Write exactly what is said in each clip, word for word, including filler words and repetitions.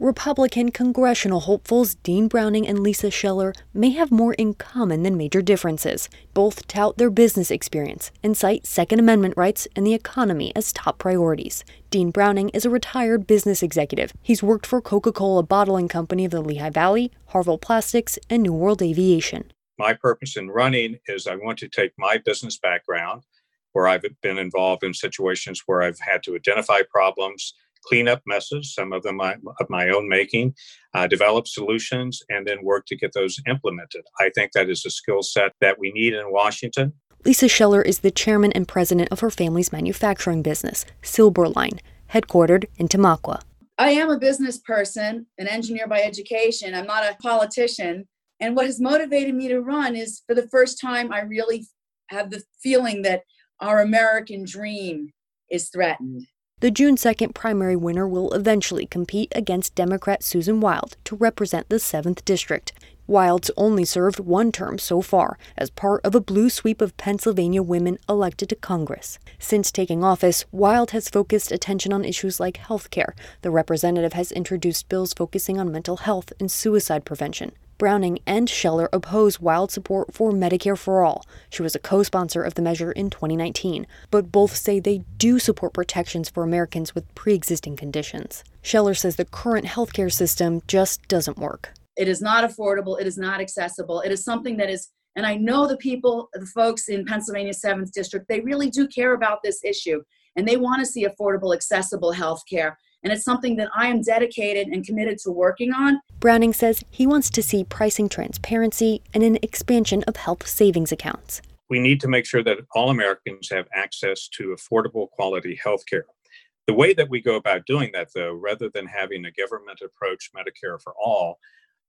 Republican congressional hopefuls Dean Browning and Lisa Scheller may have more in common than major differences. Both tout their business experience and cite Second Amendment rights and the economy as top priorities. Dean Browning is a retired business executive. He's worked for Coca-Cola Bottling Company of the Lehigh Valley, Harville Plastics, and New World Aviation. My purpose in running is I want to take my business background, where I've been involved in situations where I've had to identify problems, clean up messes, some of them of my own making, uh, develop solutions, and then work to get those implemented. I think that is a skill set that we need in Washington. Lisa Scheller is the chairman and president of her family's manufacturing business, Silberline, headquartered in Tamaqua. I am a business person, an engineer by education. I'm not a politician. And what has motivated me to run is, for the first time, I really have the feeling that our American dream is threatened. The June second primary winner will eventually compete against Democrat Susan Wild to represent the seventh District. Wild's only served one term so far as part of a blue sweep of Pennsylvania women elected to Congress. Since taking office, Wild has focused attention on issues like health care. The representative has introduced bills focusing on mental health and suicide prevention. Browning and Scheller oppose Wild's support for Medicare for All. She was a co-sponsor of the measure in twenty nineteen, but both say they do support protections for Americans with pre-existing conditions. Scheller says the current healthcare system just doesn't work. It is not affordable. It is not accessible. It is something that is, and I know the people, the folks in Pennsylvania's seventh District, they really do care about this issue, and they want to see affordable, accessible healthcare. And it's something that I am dedicated and committed to working on. Browning says he wants to see pricing transparency and an expansion of health savings accounts. We need to make sure that all Americans have access to affordable quality health care. The way that we go about doing that, though, rather than having a government approach, Medicare for all,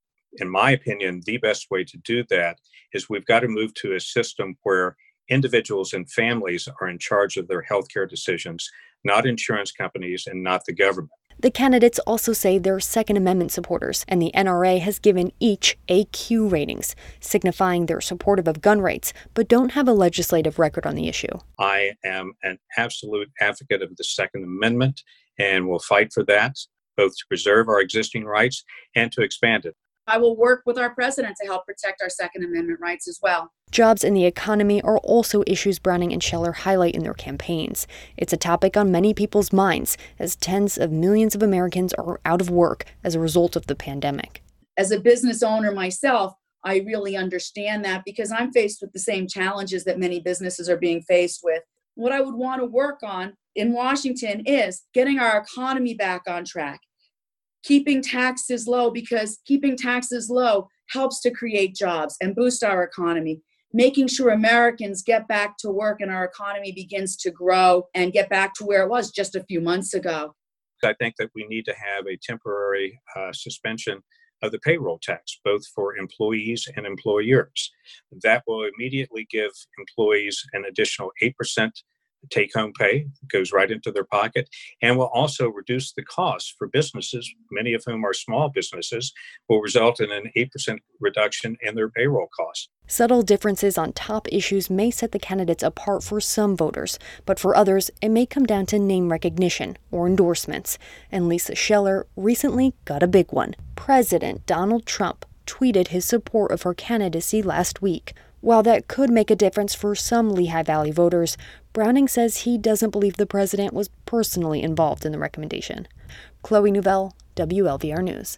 in my opinion, the best way to do that is we've got to move to a system where individuals and families are in charge of their healthcare decisions, not insurance companies and not the government. The candidates also say they're Second Amendment supporters, and the N R A has given each A Q ratings, signifying they're supportive of gun rights, but don't have a legislative record on the issue. I am an absolute advocate of the Second Amendment and will fight for that, both to preserve our existing rights and to expand it. I will work with our president to help protect our Second Amendment rights as well. Jobs and the economy are also issues Browning and Scheller highlight in their campaigns. It's a topic on many people's minds, as tens of millions of Americans are out of work as a result of the pandemic. As a business owner myself, I really understand that because I'm faced with the same challenges that many businesses are being faced with. What I would want to work on in Washington is getting our economy back on track. Keeping taxes low, because keeping taxes low helps to create jobs and boost our economy. Making sure Americans get back to work and our economy begins to grow and get back to where it was just a few months ago. I think that we need to have a temporary uh, suspension of the payroll tax, both for employees and employers. That will immediately give employees an additional eight percent take-home pay, goes right into their pocket, and will also reduce the costs for businesses, many of whom are small businesses, will result in an eight percent reduction in their payroll costs. Subtle differences on top issues may set the candidates apart for some voters, but for others, it may come down to name recognition or endorsements. And Lisa Scheller recently got a big one. President Donald Trump tweeted his support of her candidacy last week. While that could make a difference for some Lehigh Valley voters, Browning says he doesn't believe the president was personally involved in the recommendation. Chloe Nouvelle, W L V R News.